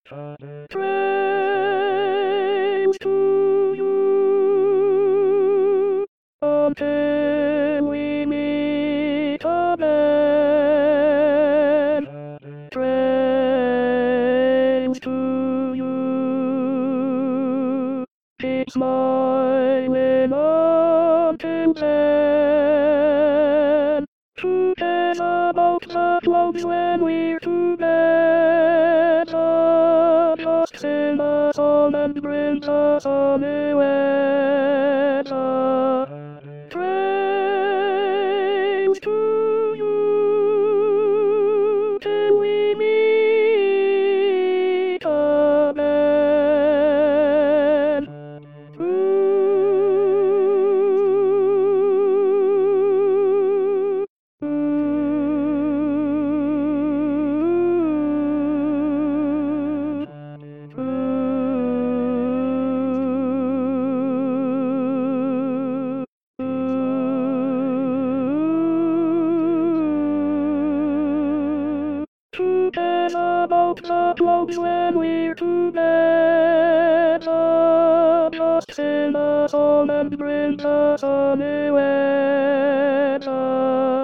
Trains to you until we meet again. Trains to you, keep smiling until then. Forget about the clothes when we're together. Just sing a song and bring us a new weather. Trains to you till we meet again. Forget about the clothes when we're together. Just sing a song and bring us a new weather.